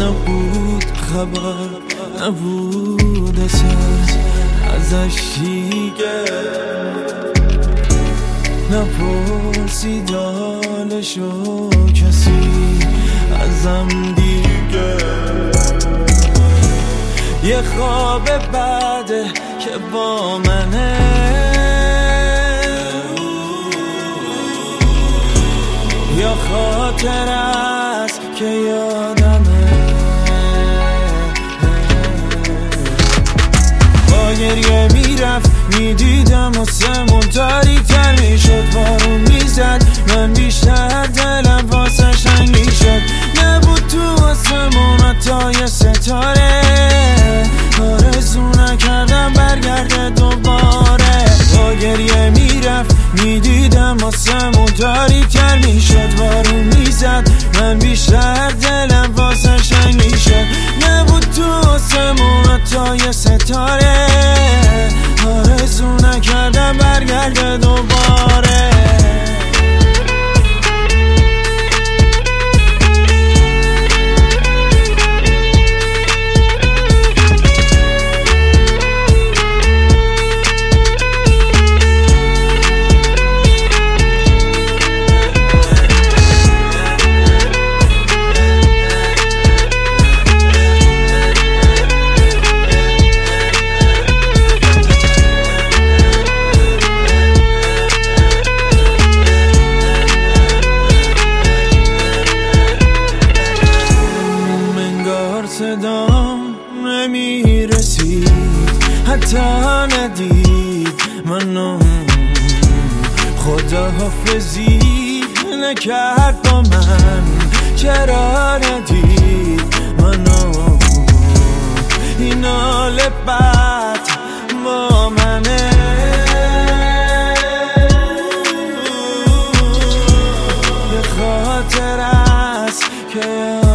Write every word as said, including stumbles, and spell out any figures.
نبود خبر، نبود اثر ازش دیگه، نپرسید حالشو کسی ازم دیگه. یه خواب بعده که با منه، یا خاطر است که یادمه. با گریه میرفت میدیدم آسمون تاریک‌تر میشد، بارون میزد من بیشتر دلم واسه شنگی شد. نبود تو آسمون حتی یه ستاره، آرزو نکردم برگرده دوباره. با گریه میرفت میدیدم آسمون تاریک‌تر میشد، بارون میزد من بیشتر دلم واسه شنگی شد. نبود تو آسمون حتی یه ستاره، آرزو نکردم برگرده دوباره. صدام نمیرسید حتی ندید منو، خدا حافظی نکرد با من، چرا ندید منو؟ این حال بد با منه، به خاطر است که